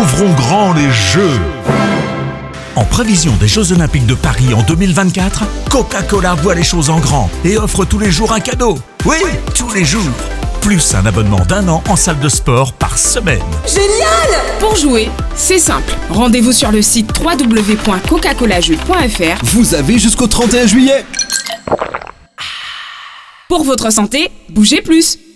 Ouvrons grand les jeux. En prévision des Jeux Olympiques de Paris en 2024, Coca-Cola voit les choses en grand et offre tous les jours un cadeau. Oui, tous les jours. Plus un abonnement d'1 an en salle de sport par semaine. Génial! Pour jouer, c'est simple. Rendez-vous sur le site www.coca-colajeux.fr. Vous avez jusqu'au 31 juillet. Pour votre santé, bougez plus!